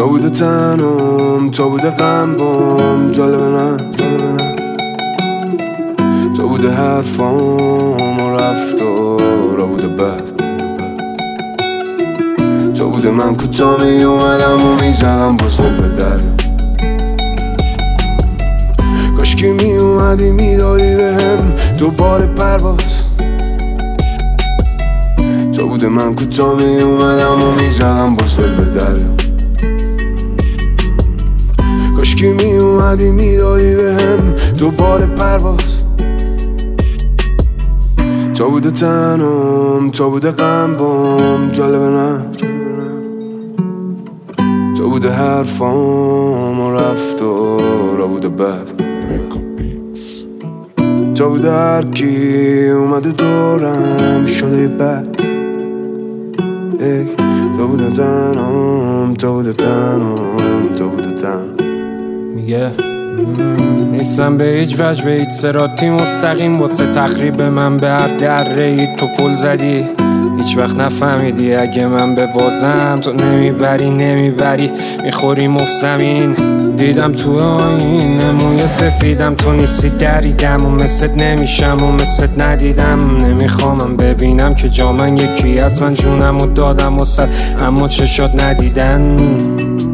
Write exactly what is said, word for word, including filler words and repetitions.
تو بوده تنم، تو بوده قلبم. جالبه نه جالبه نه تو بوده حرفام و رفتارا بوده بد. تو بوده من کوتاه می اومدم و میزدم باز به دریا. کاشکی می اومدی میدادی بهم دوباره پرواز. تو بوده من کوتاه می اومدم و میزدم باز به دریا. کاشکی می اومدی میدادی بهم دوباره پرواز. تو بوده تنم، تو بوده قلبم. جالبه نه تو بوده حرفام و رفتارا بوده بد. تو بوده هر کی اومده دورم شده بد. ای تو بوده تنم، تو بوده تنم، تو بوده تنم. میگه نیستم به هیچ وجه به هیچ صراطی مستقیم واسه تخریب من به هر دره ای تو پل زدی. هیچ وقت نفهمیدی اگه من به بازم تو نمیبری نمیبری میخوری مف زمین. دیدم تو آینه موی سفیدم تو نیستی دریدم و مثلت نمیشم و مثلت ندیدم. نمیخوامم ببینم که جا من یکی از من جونم و دادم و صد اما چشات ندیدن.